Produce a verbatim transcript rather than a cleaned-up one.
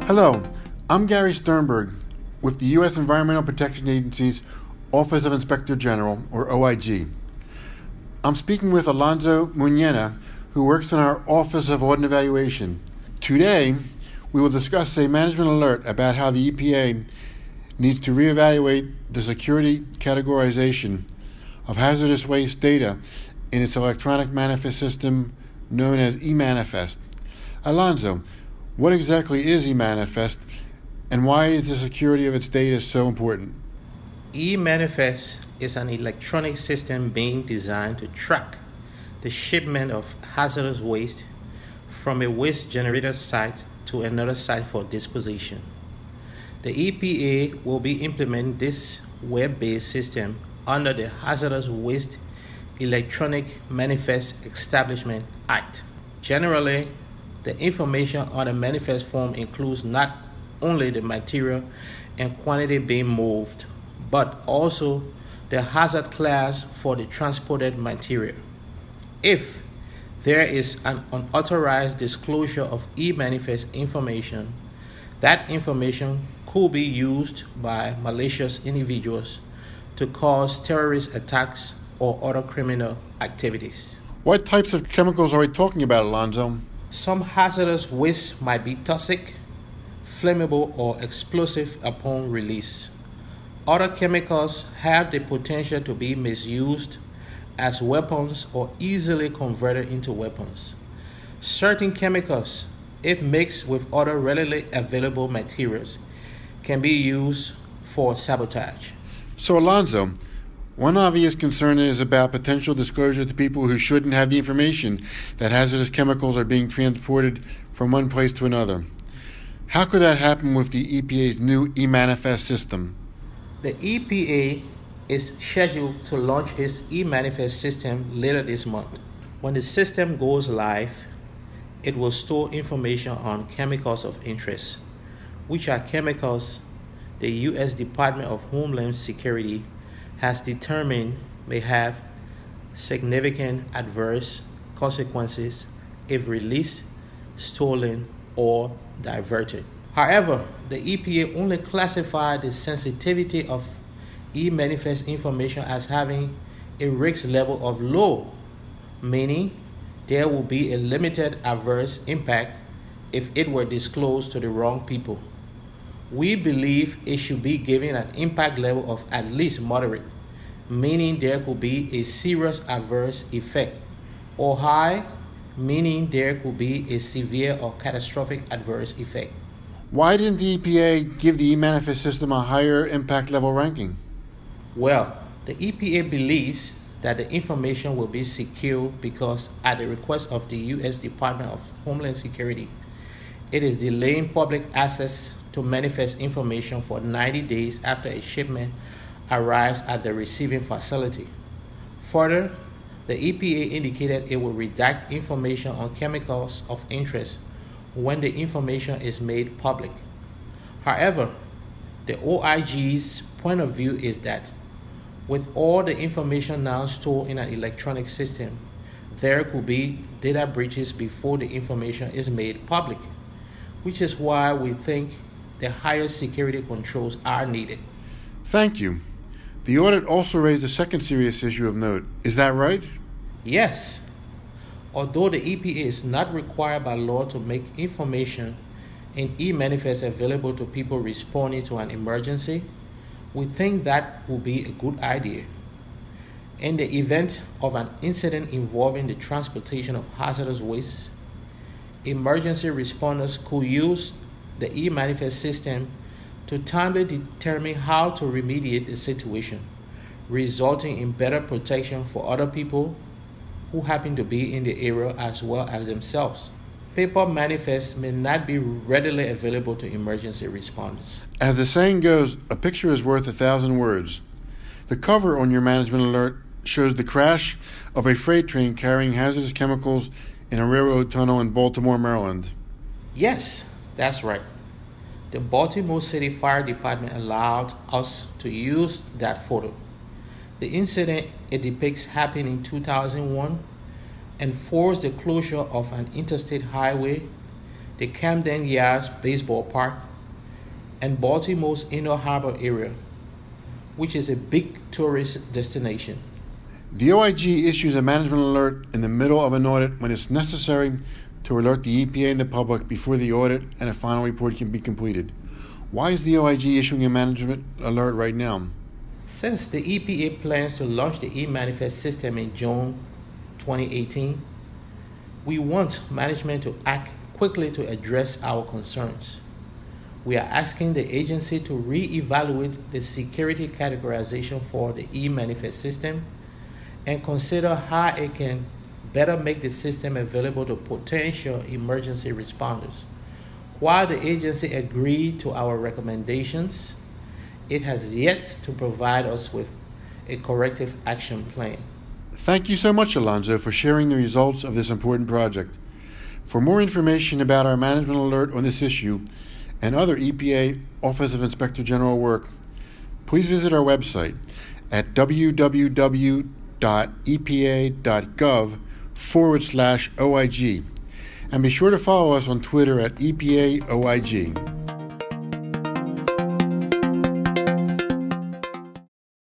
Hello, I'm Gary Sternberg with the U S Environmental Protection Agency's Office of Inspector General, or O I G. I'm speaking with Alonzo Muñena, who works in our Office of Audit and Evaluation. Today, we will discuss a management alert about how the E P A needs to reevaluate the security categorization of hazardous waste data in its electronic manifest system known as eManifest. Alonzo, what exactly is eManifest, and why is the security of its data so important? eManifest is an electronic system being designed to track the shipment of hazardous waste from a waste generator site to another site for disposition. The E P A will be implementing this web-based system under the Hazardous Waste Electronic Manifest Establishment Act. Generally, the information on the manifest form includes not only the material and quantity being moved, but also the hazard class for the transported material. If there is an unauthorized disclosure of eManifest information, that information could be used by malicious individuals to cause terrorist attacks or other criminal activities. What types of chemicals are we talking about, Alonzo? Some hazardous waste might be toxic, flammable, or explosive upon release. Other chemicals have the potential to be misused as weapons or easily converted into weapons. Certain chemicals, if mixed with other readily available materials, can be used for sabotage. So, Alonzo, one obvious concern is about potential disclosure to people who shouldn't have the information that hazardous chemicals are being transported from one place to another. How could that happen with the E P A's new eManifest system? The E P A is scheduled to launch its eManifest system later this month. When the system goes live, it will store information on chemicals of interest, which are chemicals the U S Department of Homeland Security has determined may have significant adverse consequences if released, stolen, or diverted. However, the E P A only classified the sensitivity of eManifest information as having a risk level of low, meaning there will be a limited adverse impact if it were disclosed to the wrong people. We believe it should be given an impact level of at least moderate, meaning there could be a serious adverse effect, or high, meaning there could be a severe or catastrophic adverse effect. Why didn't the E P A give the eManifest system a higher impact level ranking? Well, the E P A believes that the information will be secure because, at the request of the U S Department of Homeland Security, it is delaying public access to manifest information for ninety days after a shipment arrives at the receiving facility. Further, the E P A indicated it will redact information on chemicals of interest when the information is made public. However, the O I G's point of view is that with all the information now stored in an electronic system, there could be data breaches before the information is made public, which is why we think the higher security controls are needed. Thank you. The audit also raised a second serious issue of note. Is that right? Yes. Although the E P A is not required by law to make information in eManifest available to people responding to an emergency, we think that would be a good idea. In the event of an incident involving the transportation of hazardous waste, emergency responders could use the eManifest system to timely determine how to remediate the situation, resulting in better protection for other people who happen to be in the area as well as themselves. Paper manifests may not be readily available to emergency responders. As the saying goes, a picture is worth a thousand words. The cover on your management alert shows the crash of a freight train carrying hazardous chemicals in a railroad tunnel in Baltimore, Maryland. Yes, that's right. The Baltimore City Fire Department allowed us to use that photo. The incident it depicts happened in two thousand one and forced the closure of an interstate highway the Camden Yards Baseball Park, and Baltimore's Inner Harbor area, which is a big tourist destination. The O I G issues a management alert in the middle of an audit when it's necessary to alert the E P A and the public before the audit and a final report can be completed. Why is the O I G issuing a management alert right now? Since the E P A plans to launch the e-manifest system in June twenty eighteen, we want management to act quickly to address our concerns. We are asking the agency to re-evaluate the security categorization for the e-manifest system and consider how it can better make the system available to potential emergency responders. While the agency agreed to our recommendations, it has yet to provide us with a corrective action plan. Thank you so much, Alonzo, for sharing the results of this important project. For more information about our management alert on this issue and other E P A Office of Inspector General work, please visit our website at www epa.gov forward slash OIG. And be sure to follow us on Twitter at E P A O I G.